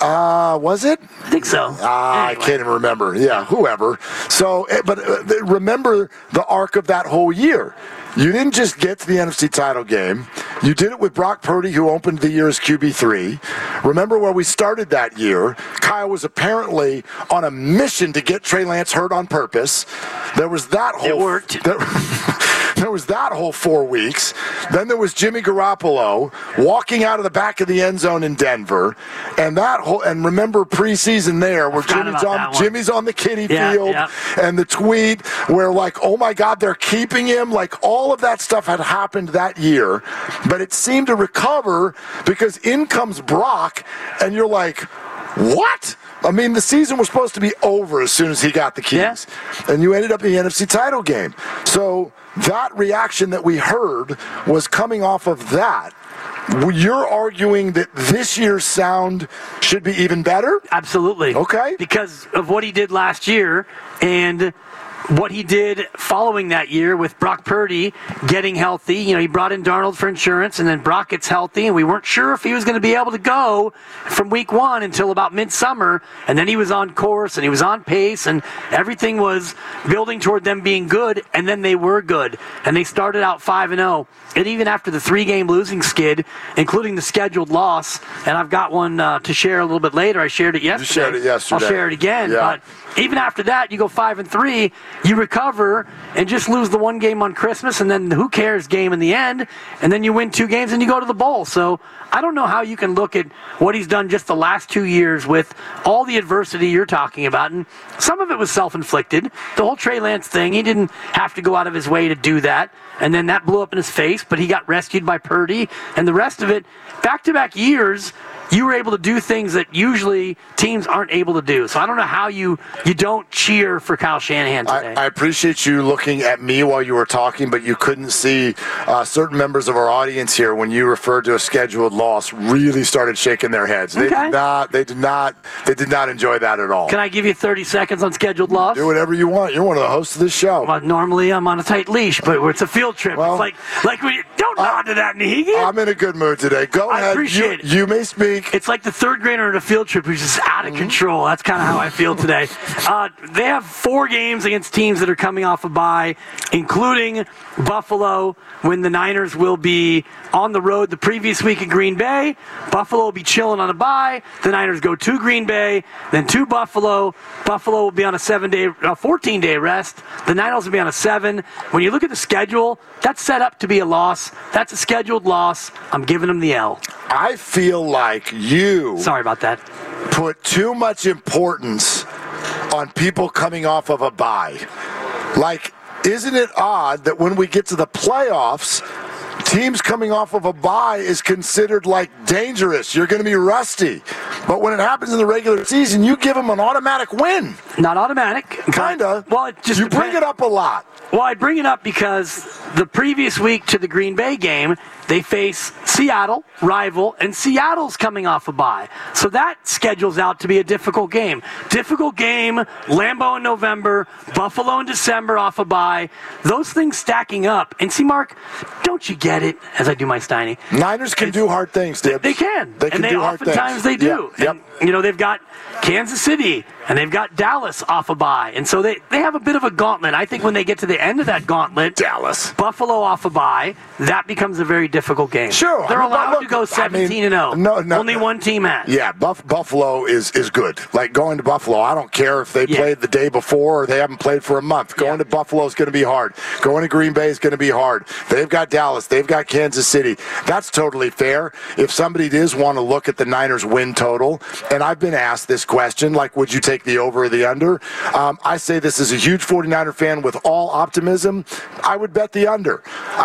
Was it? I think so. Anyway. I can't even remember. Yeah, whoever. So, but remember the arc of that whole year. You didn't just get to the NFC title game. You did it with Brock Purdy, who opened the year as QB3. Remember where we started that year? Kyle was apparently on a mission to get Trey Lance hurt on purpose. There was that whole... It worked. There was that whole 4 weeks. Then there was Jimmy Garoppolo walking out of the back of the end zone in Denver. And remember preseason there where Jimmy's on the kiddie field. And the tweet where, like, oh my God, they're keeping him. Like, all of that stuff had happened that year. But it seemed to recover because in comes Brock, and you're like, what? I mean, the season was supposed to be over as soon as he got the keys. Yeah. And you ended up in the NFC title game. So that reaction that we heard was coming off of that. You're arguing that this year's sound should be even better? Absolutely. Okay. Because of what he did last year and what he did following that year with Brock Purdy getting healthy. You know, he brought in Darnold for insurance, and then Brock gets healthy, and we weren't sure if he was going to be able to go from week 1 until about midsummer, and then he was on course, and he was on pace, and everything was building toward them being good, and then they were good, and they started out 5-0. And even after the 3-game losing skid, including the scheduled loss, and I've got one to share a little bit later. I shared it yesterday. You shared it yesterday. I'll share it again. Yeah. But even after that, you go 5-3, you recover and just lose the 1 game on Christmas, and then the who cares game in the end, and then you win 2 games and you go to the bowl. So I don't know how you can look at what he's done just the last 2 years with all the adversity you're talking about, and some of it was self-inflicted. The whole Trey Lance thing, he didn't have to go out of his way to do that, and then that blew up in his face, but he got rescued by Purdy, and the rest of it, back-to-back years, you were able to do things that usually teams aren't able to do. So I don't know how you don't cheer for Kyle Shanahan today. I appreciate you looking at me while you were talking, but you couldn't see certain members of our audience here when you referred to a scheduled loss really started shaking their heads. They did not enjoy that at all. Can I give you 30 seconds on scheduled loss? Do whatever you want. You're one of the hosts of this show. Well, normally I'm on a tight leash, but it's a field trip. Well, it's like when you don't nod to that, Naheegi. I'm in a good mood today. Go ahead. I appreciate it. You may speak. It's like the third grader at a field trip who's just out of control. That's kind of how I feel today. They have 4 games against teams that are coming off a bye, including Buffalo, when the Niners will be on the road the previous week in Green Bay. Buffalo will be chilling on a bye. The Niners go to Green Bay, then to Buffalo. Buffalo will be on a 14-day rest. The Niners will be on a 7. When you look at the schedule, that's set up to be a loss. That's a scheduled loss. I'm giving them the L. I feel like you Sorry about that. Put too much importance on people coming off of a bye. Like, isn't it odd that when we get to the playoffs, teams coming off of a bye is considered like dangerous? You're going to be rusty. But when it happens in the regular season, you give them an automatic win. Not automatic. Kind of. Well, it just you bring it up a lot. Well, I bring it up because the previous week to the Green Bay game, they face Seattle, rival, and Seattle's coming off a bye. So that schedules out to be a difficult game. Difficult game, Lambeau in November, Buffalo in December off a bye. Those things stacking up. And see, Mark, don't you get it, as I do my Steiny? Niners can do hard things, Dibs. They can. They can do hard things. Oftentimes they do. Yep. And, they've got Kansas City, and they've got Dallas off a bye. And so they have a bit of a gauntlet. I think when they get to the end of that gauntlet, Dallas, Buffalo off a bye, that becomes a very difficult game. Sure. They're allowed to go 17-0. No. Only one team has. Yeah, Buffalo is good. Like, going to Buffalo, I don't care if they played the day before or they haven't played for a month. Going to Buffalo is going to be hard. Going to Green Bay is going to be hard. They've got Dallas. They've got Kansas City. That's totally fair. If somebody does want to look at the Niners win total, and I've been asked this question, like, would you take the over or the under? I say this as a huge 49er fan with all optimism. I would bet the under.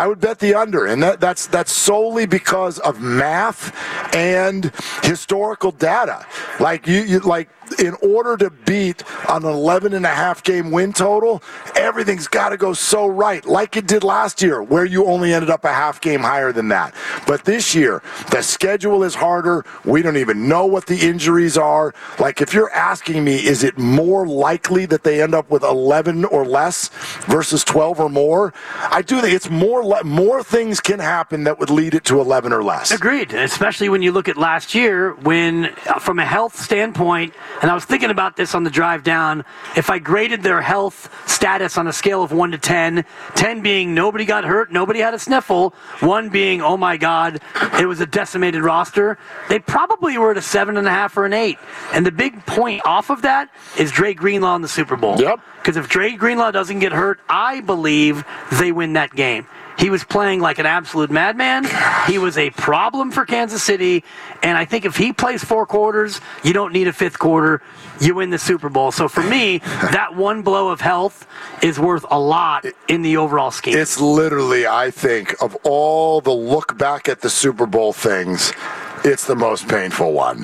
And that's solely because of math and historical data. Like, you in order to beat an 11.5 game win total, everything's got to go so right, like it did last year, where you only ended up a half game higher than that. But this year, the schedule is harder. We don't even know what the injuries are. Like, if you're asking me, is it more likely that they end up with 11 or less versus 12 or more? I do think it's more things can happen that would lead it to 11 or less. Agreed, especially when you look at last year when, from a health standpoint, and I was thinking about this on the drive down, if I graded their health status on a scale of 1 to 10, 10 being nobody got hurt, nobody had a sniffle, 1 being, oh my God, it was a decimated roster, they probably were at a 7.5 or an 8. And the big point off of that is Dre Greenlaw in the Super Bowl. Yep. Because if Dre Greenlaw doesn't get hurt, I believe they win that game. He was playing like an absolute madman. He was a problem for Kansas City. And I think if he plays 4 quarters, you don't need a 5th quarter. You win the Super Bowl. So for me, that one blow of health is worth a lot in the overall scheme. It's literally, I think, of all the look back at the Super Bowl things, it's the most painful one.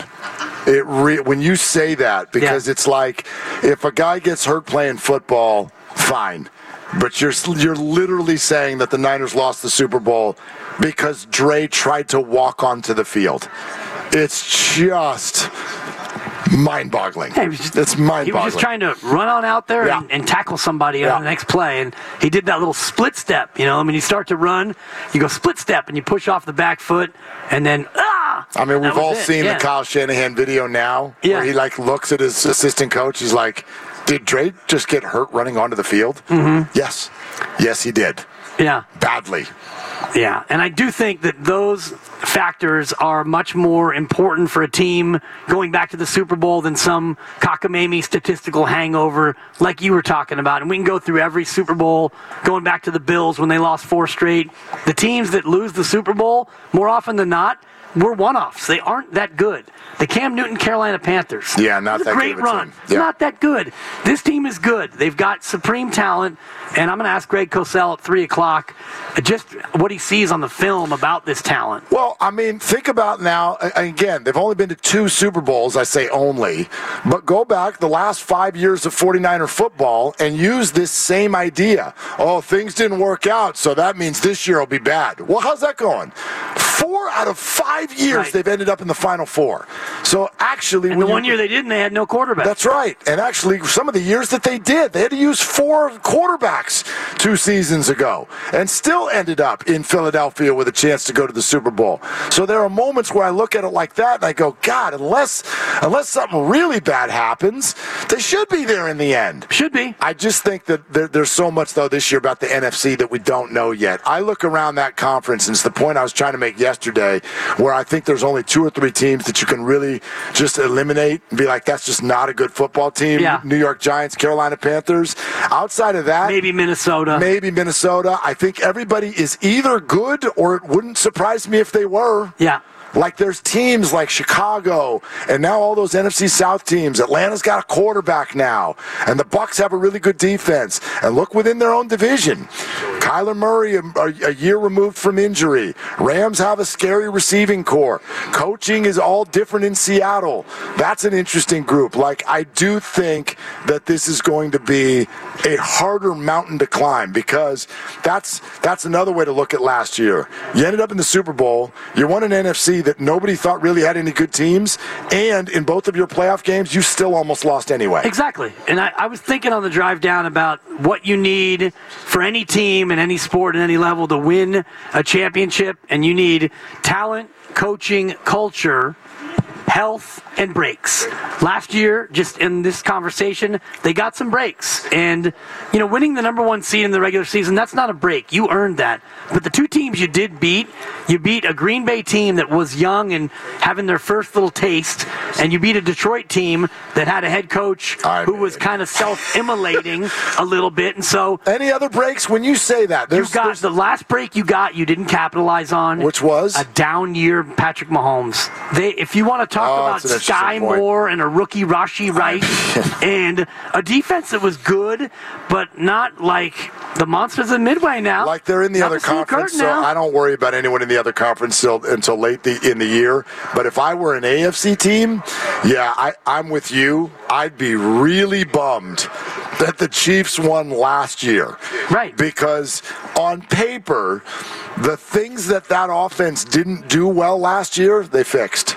When you say that, because it's like, if a guy gets hurt playing football, fine. But you're literally saying that the Niners lost the Super Bowl because Dre tried to walk onto the field. It's just mind-boggling. It's mind-boggling. He was just trying to run on out there and tackle somebody on the next play, and he did that little split step. You start to run, you go split step, and you push off the back foot, and then I mean, we've all seen the Kyle Shanahan video now, where he looks at his assistant coach. He's like, did Dre just get hurt running onto the field? Mm-hmm. Yes, he did. Yeah. Badly. Yeah, and I do think that those factors are much more important for a team going back to the Super Bowl than some cockamamie statistical hangover like you were talking about. And we can go through every Super Bowl, going back to the Bills when they lost 4 straight. The teams that lose the Super Bowl, more often than not, were one-offs. They aren't that good. The Cam Newton Carolina Panthers. Yeah, not that great good of a run. team. It's not that good. This team is good. They've got supreme talent, and I'm going to ask Greg Cosell at 3 o'clock just what he sees on the film about this talent. Well, I mean, think about now, again, they've only been to 2 Super Bowls, I say only, but go back the last 5 years of 49er football and use this same idea. Oh, things didn't work out, so that means this year will be bad. Well, how's that going? 4 out of 5 years they've ended up in the Final Four. So actually, and the one year they didn't, they had no quarterback. That's right. And actually, some of the years that they did, they had to use 4 quarterbacks 2 seasons ago, and still ended up in Philadelphia with a chance to go to the Super Bowl. So there are moments where I look at it like that, and I go, God, unless something really bad happens, they should be there in the end. Should be. I just think that there's so much, though, this year about the NFC that we don't know yet. I look around that conference, and it's the point I was trying to make yesterday, where I think there's only 2 or 3 teams that you can really just eliminate and be like, that's just not a good football team. Yeah. New York Giants, Carolina Panthers. Outside of that, maybe Minnesota. I think everybody is either good, or it wouldn't surprise me if they were. Yeah. Like there's teams like Chicago and now all those NFC South teams. Atlanta's got a quarterback now, and the Bucs have a really good defense. And look within their own division. Kyler Murray a year removed from injury. Rams have a scary receiving core. Coaching is all different in Seattle. That's an interesting group. Like, I do think that this is going to be a harder mountain to climb, because that's another way to look at last year. You ended up in the Super Bowl. You won an NFC that nobody thought really had any good teams, and in both of your playoff games, you still almost lost anyway. Exactly. And I was thinking on the drive down about what you need for any team in any sport at any level to win a championship, and you need talent, coaching, culture, health, and breaks. Last year, just in this conversation, they got some breaks. And, winning the number 1 seed in the regular season, that's not a break. You earned that. But the 2 teams you did beat, you beat a Green Bay team that was young and having their first little taste, and you beat a Detroit team that had a head coach who was kind of self-immolating a little bit. And so, any other breaks when you say that? There's the last break you didn't capitalize on. Which was? A down year Patrick Mahomes. If you want to talk about Sky Moore and a rookie Rashee Rice and a defense that was good, but not like the monsters of Midway now. Like they're in the other conference, so I don't worry about anyone in the other conference until late in the year. But if I were an AFC team, I'm with you. I'd be really bummed that the Chiefs won last year. Right. Because on paper, the things that offense didn't do well last year, they fixed.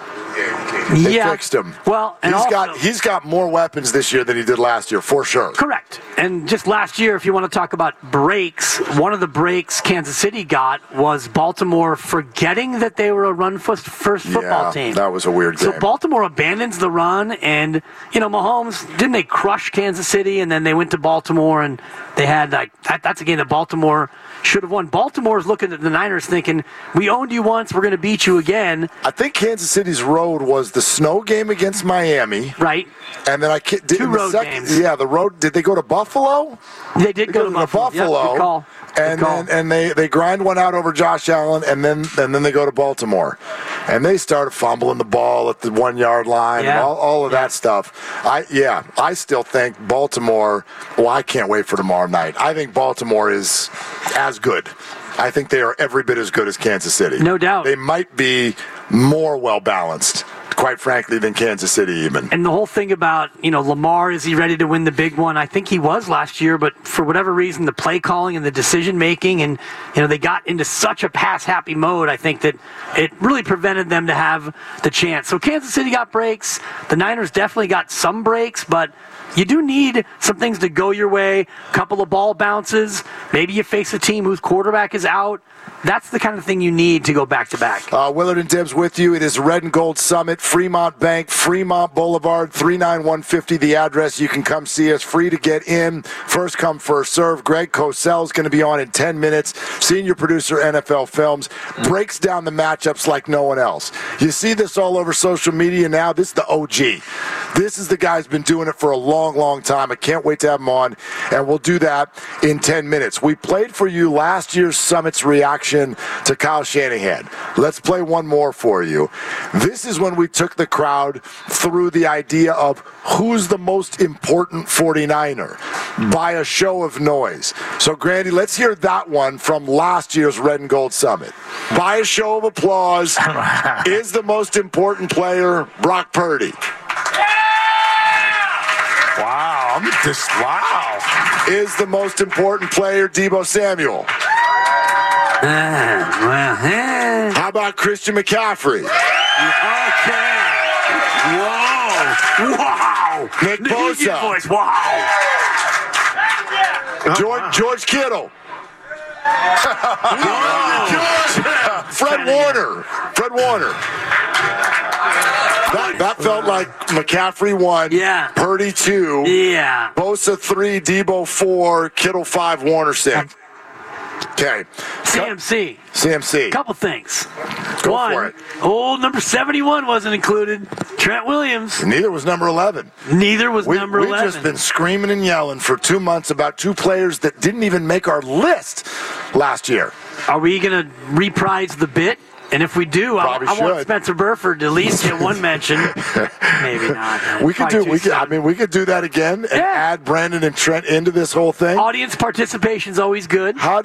They fixed him. Well, and he's got more weapons this year than he did last year, for sure. Correct. And just last year, if you want to talk about breaks, one of the breaks Kansas City got was Baltimore forgetting that they were a run-first football team. That was a weird game. So Baltimore abandons the run, and, Mahomes, didn't they crush Kansas City, and then they went to Baltimore, and they had, that's a game that Baltimore should have won. Baltimore's looking at the Niners thinking, we owned you once, we're going to beat you again. I think Kansas City's road was the snow game against Miami. Right. And then two road games. Yeah, the road. Did they go to Buffalo? They did go to Buffalo. Yep, good call. And they grind one out over Josh Allen, and then they go to Baltimore, and they start fumbling the ball at the 1 yard line, and all of that stuff. I still think Baltimore. Well, I can't wait for tomorrow night. I think Baltimore is as good. I think they are every bit as good as Kansas City. No doubt. They might be more well balanced, quite frankly, than Kansas City even. And the whole thing about, Lamar, is he ready to win the big one? I think he was last year, but for whatever reason, the play calling and the decision making, and, they got into such a pass-happy mode, I think that it really prevented them to have the chance. So Kansas City got breaks. The Niners definitely got some breaks, but you do need some things to go your way, a couple of ball bounces. Maybe you face a team whose quarterback is out. That's the kind of thing you need to go back-to-back. Willard and Dibs with you. It is Red and Gold Summit, Fremont Bank, Fremont Boulevard, 39150, the address. You can come see us, free to get in. First come, first serve. Greg Cosell is going to be on in 10 minutes. Senior producer, NFL Films, breaks down the matchups like no one else. You see this all over social media now. This is the OG. This is the guy who's been doing it for a long, long time. I can't wait to have him on, and we'll do that in 10 minutes. We played for you last year's Summit's reaction to Kyle Shanahan. Let's play one more for you. This is when we took the crowd through the idea of who's the most important 49er by a show of noise. So, Grandy, let's hear that one from last year's Red and Gold Summit. By a show of applause, is the most important player Brock Purdy? Wow. Wow. Is the most important player Deebo Samuel? How about Christian McCaffrey? Okay. Whoa. Wow. Nick Bosa. Voice. Wow. George Kittle. Fred Warner. That felt like McCaffrey 1, Purdy 2, Bosa 3, Deebo 4, Kittle 5, Warner 6. Okay. CMC. Couple things. Go for it. Old number 71 wasn't included. Trent Williams. Neither was number 11. Number 11. We've just been screaming and yelling for 2 months about 2 players that didn't even make our list last year. Are we going to reprise the bit? And if we do, I want Spencer Burford to at least get one mention. Maybe not. We could do that again and add Brandon and Trent into this whole thing. Audience participation is always good. How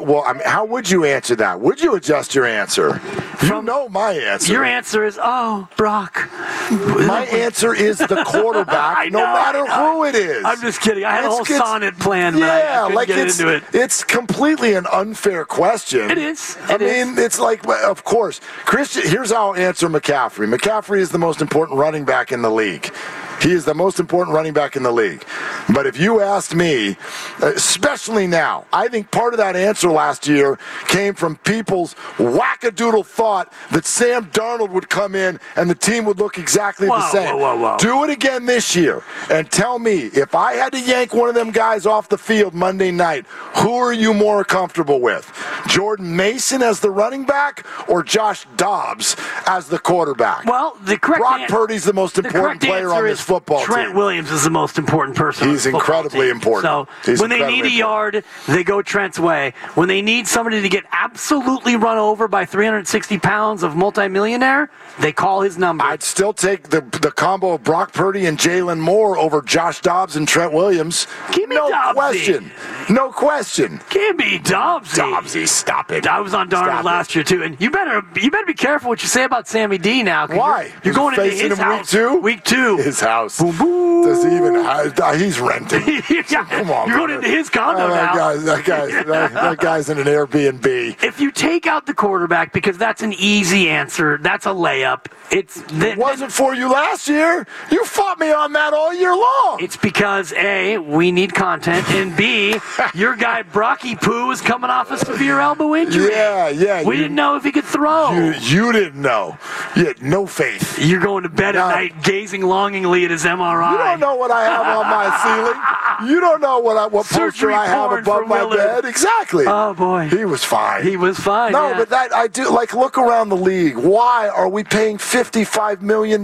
would you answer that? Would you adjust your answer? You know my answer. Your answer is, Brock. My answer is the quarterback, no matter who it is. I'm just kidding. I had a whole sonnet planned, but I couldn't get into it. It's completely an unfair question. It is. It's like, of course, Christian. Here's how I'll answer McCaffrey. McCaffrey is the most important running back in the league. He is the most important running back in the league. But if you asked me, especially now, I think part of that answer last year came from people's wackadoodle thought that Sam Darnold would come in and the team would look exactly the same. Whoa. Do it again this year and tell me, if I had to yank one of them guys off the field Monday night, who are you more comfortable with? Jordan Mason as the running back or Josh Dobbs as the quarterback? Well, the correct Brock Purdy's the most important player on this football Trent team. Williams is the most important person. He's incredibly important. So when they need a yard, they go Trent's way. When they need somebody to get absolutely run over by 360 pounds of multimillionaire, they call his number. I'd still take the combo of Brock Purdy and Jalen Moore over Josh Dobbs and Trent Williams. Give me Dobbsy. No question. Give me Dobbsy. Dobbsy, stop it. I was on Darnold last year too, and you better be careful what you say about Sammy D now. Why? You're going into his house. Week 2. His house. Boom, boom. Does he even? He's renting. Come on. You're going into his condo now. That guy's in an Airbnb. If you take out the quarterback, because that's an easy answer, that's a layup. It wasn't for you last year. You fought me on that all year long. It's because A, we need content, and B, your guy Brocky Poo is coming off a severe elbow injury. Yeah. We didn't know if he could throw. You didn't know. You had no faith. You're going to bed at night gazing longingly at his MRI. You don't know what I have on my ceiling. You don't know what poster I have above my bed. Exactly. Oh, boy. He was fine. No, but that I do look around the league. Why are we paying $55 million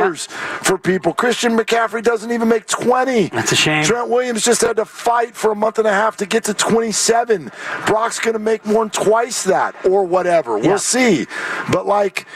for people? Christian McCaffrey doesn't even make 20. That's a shame. Trent Williams just had to fight for a month and a half to get to 27. Brock's going to make more than twice that or whatever. We'll see. But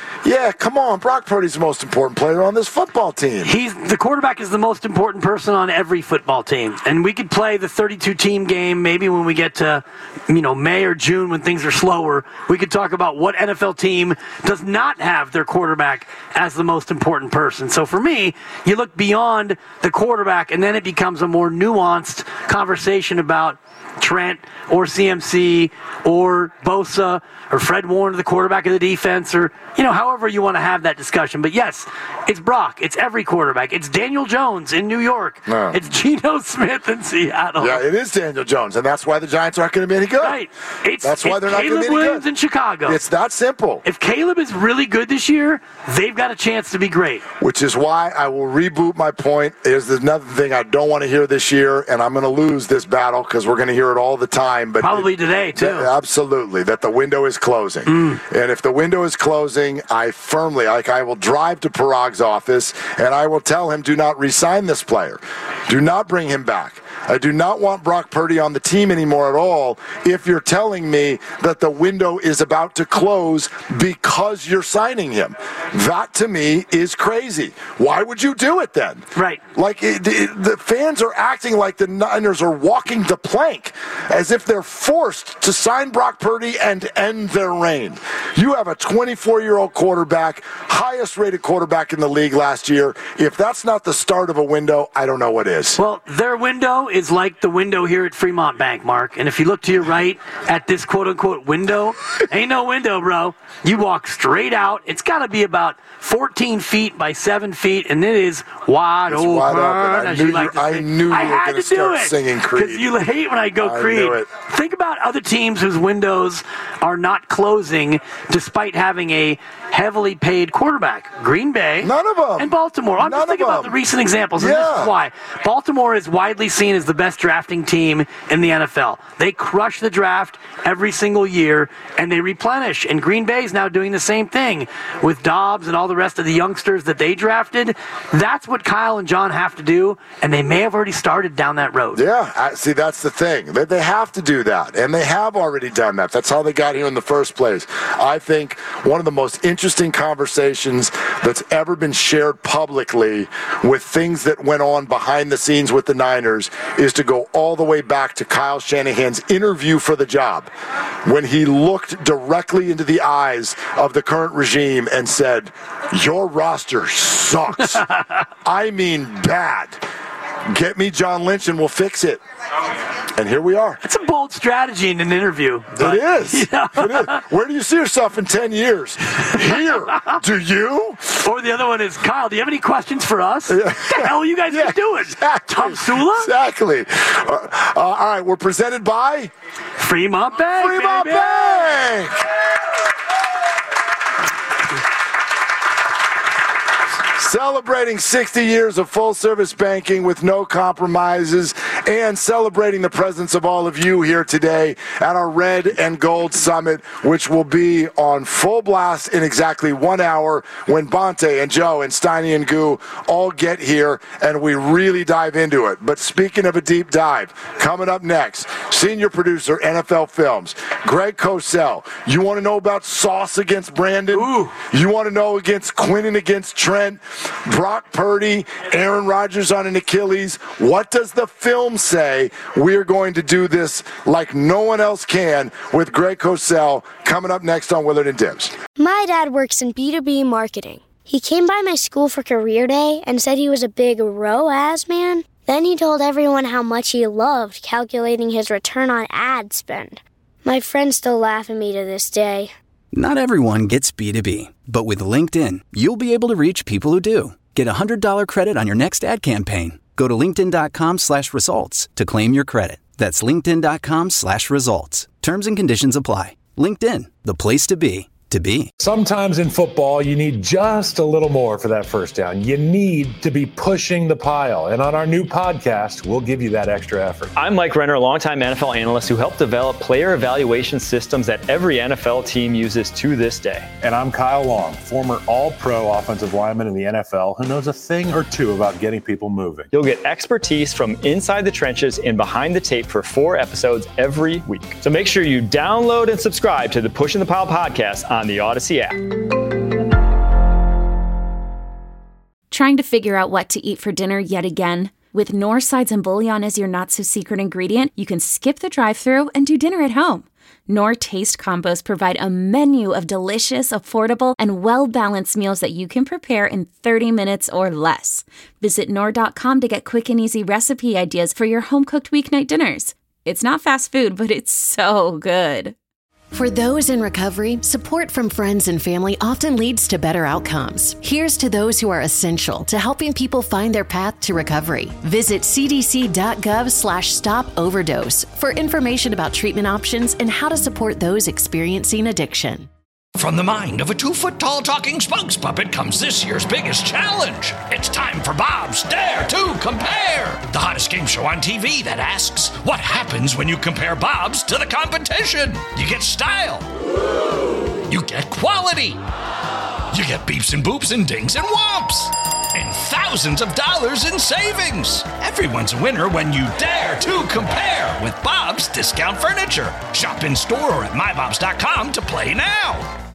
come on. Brock Purdy's the most important player on this football team. The quarterback is the most important person on every football team. And we could play the 32-team game maybe when we get to May or June when things are slower. We could talk about what NFL team does not have their quarterback as the most important person. So for me, you look beyond the quarterback, and then it becomes a more nuanced conversation about Trent or CMC or Bosa or Fred Warner, the quarterback of the defense, or however you want to have that discussion. But yes, it's Brock. It's every quarterback. It's Daniel Jones in New York. No. It's Geno Smith in Seattle. Yeah, it is Daniel Jones, and that's why the Giants aren't going to be any good. Right. That's why they're not going to be any Caleb Williams good. in Chicago. It's that simple. If Caleb is really good this year, they've got a chance to be great. Which is why I will reboot my point. There's another thing I don't want to hear this year, and I'm going to lose this battle because we're going to hear hear it all the time. But probably today, too. Absolutely, that the window is closing. And if the window is closing, I will drive to Parag's office, and I will tell him, do not re-sign this player. Do not bring him back. I do not want Brock Purdy on the team anymore at all if you're telling me that the window is about to close because you're signing him. That, to me, is crazy. Why would you do it then? Right. Like, the fans are acting like the Niners are walking the plank as if they're forced to sign Brock Purdy and end their reign. You have a 24-year-old quarterback, highest-rated quarterback in the league last year. If that's not the start of a window, I don't know what is. Well, their window is like the window here at Fremont Bank, Mark. And if you look to your right at this quote-unquote window, ain't no window, bro. You walk straight out. It's got to be about 14 feet by 7 feet, and it is wide open. Wide open. I knew you were going to start singing Creed. Because you hate when I go Creed. Think about other teams whose windows are not closing despite having a heavily paid quarterback. Green Bay. None of them. And Baltimore. I'm just thinking about the recent examples, and this is why. Baltimore is widely seen as the best drafting team in the NFL. They crush the draft every single year, and they replenish. And Green Bay is now doing the same thing with Dobbs and all the rest of the youngsters that they drafted. That's what Kyle and John have to do, and they may have already started down that road. Yeah, see, that's the thing. They have to do that, and they have already done that. That's how they got here in the first place. I think one of the most interesting conversations that's ever been shared publicly with things that went on behind the scenes with the Niners is to go all the way back to Kyle Shanahan's interview for the job when he looked directly into the eyes of the current regime and said, "Your roster sucks." I mean bad. Get me John Lynch and we'll fix it. And here we are. It's a bold strategy in an interview. It is. It is. Where do you see yourself in 10 years? Here. Do you? Or the other one is, Kyle, do you have any questions for us? What the hell are you guys doing? Exactly. Tom Sula? Exactly. All right, we're presented by Fremont Bank. Fremont Bank. Celebrating 60 years of full-service banking with no compromises and celebrating the presence of all of you here today at our Red and Gold Summit, which will be on full blast in exactly 1 hour when Bonte and Joe and Steiny and Goo all get here and we really dive into it. But speaking of a deep dive, coming up next, senior producer, NFL Films, Greg Cosell. You want to know about Sauce against Brandon? Ooh. You want to know against Quinnen against Trent? Brock Purdy, Aaron Rodgers on an Achilles. What does the film say? We're going to do this like no one else can with Greg Cosell coming up next on Willard and Dibs. My dad works in B2B marketing. He came by my school for career day and said he was a big ROAS man. Then he told everyone how much he loved calculating his return on ad spend. My friends still laugh at me to this day. Not everyone gets B2B, but with LinkedIn, you'll be able to reach people who do. Get a $100 credit on your next ad campaign. Go to linkedin.com/results to claim your credit. That's linkedin.com/results. Terms and conditions apply. LinkedIn, the place to be. Sometimes in football, you need just a little more for that first down. You need to be pushing the pile. And on our new podcast, we'll give you that extra effort. I'm Mike Renner, a longtime NFL analyst who helped develop player evaluation systems that every NFL team uses to this day. And I'm Kyle Long, former all-pro offensive lineman in the NFL who knows a thing or two about getting people moving. You'll get expertise from inside the trenches and behind the tape for 4 episodes every week. So make sure you download and subscribe to the Pushing the Pile podcast on the Odyssey app. Trying to figure out what to eat for dinner yet again? With Knorr sides and bouillon as your not-so-secret ingredient, you can skip the drive-thru and do dinner at home. Knorr Taste Combos provide a menu of delicious, affordable, and well-balanced meals that you can prepare in 30 minutes or less. Visit Knorr.com to get quick and easy recipe ideas for your home-cooked weeknight dinners. It's not fast food, but it's so good. For those in recovery, support from friends and family often leads to better outcomes. Here's to those who are essential to helping people find their path to recovery. Visit cdc.gov/stop overdose for information about treatment options and how to support those experiencing addiction. From the mind of a 2-foot-tall talking spokes puppet comes this year's biggest challenge. It's time for Bob's Dare to Compare, the hottest game show on TV that asks, what happens when you compare Bob's to the competition? You get style. You get quality. You get beeps and boops and dings and whomps. And thousands of dollars in savings. Everyone's a winner when you dare to compare with Bob's Discount Furniture. Shop in store or at mybobs.com to play now.